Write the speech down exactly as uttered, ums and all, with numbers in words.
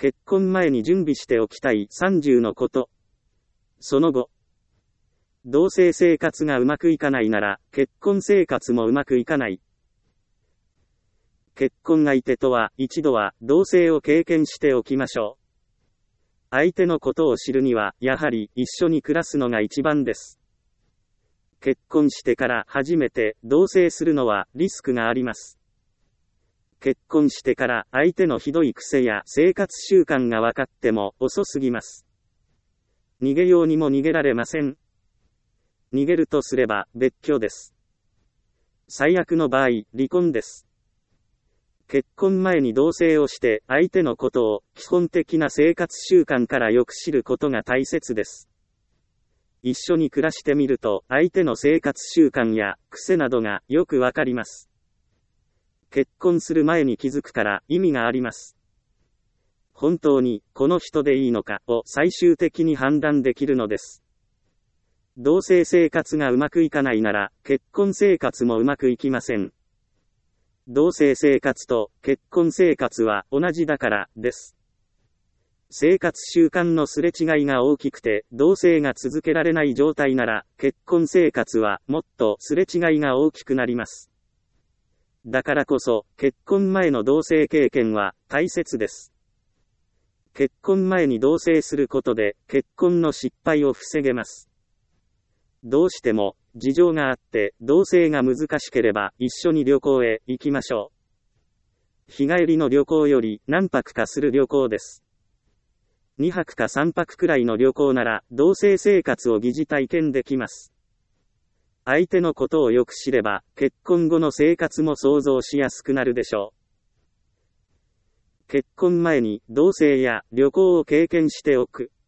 結婚前に準備しておきたいさんじゅうのこと。その後、同棲生活がうまくいかないなら、結婚生活もうまくいかない。結婚相手とは一度は同棲を経験しておきましょう。相手のことを知るには、やはり一緒に暮らすのが一番です。結婚してから初めて同棲するのはリスクがあります。結婚してから相手のひどい癖や生活習慣が分かっても遅すぎます。逃げようにも逃げられません。逃げるとすれば別居です。最悪の場合、離婚です。結婚前に同棲をして相手のことを基本的な生活習慣からよく知ることが大切です。一緒に暮らしてみると相手の生活習慣や癖などがよくわかります。結婚する前に気づくから意味があります。本当にこの人でいいのかを最終的に判断できるのです。同棲生活がうまくいかないなら結婚生活もうまくいきません。同棲生活と結婚生活は同じだからです。生活習慣のすれ違いが大きくて同棲が続けられない状態なら結婚生活はもっとすれ違いが大きくなります。だからこそ結婚前の同棲経験は大切です。結婚前に同棲することで結婚の失敗を防げます。どうしても事情があって同棲が難しければ一緒に旅行へ行きましょう。日帰りの旅行より何泊かする旅行です。にはくかさんぱくくらいの旅行なら同棲生活を疑似体験できます。相手のことをよく知れば結婚後の生活も想像しやすくなるでしょう。結婚前に同棲や旅行を経験しておく。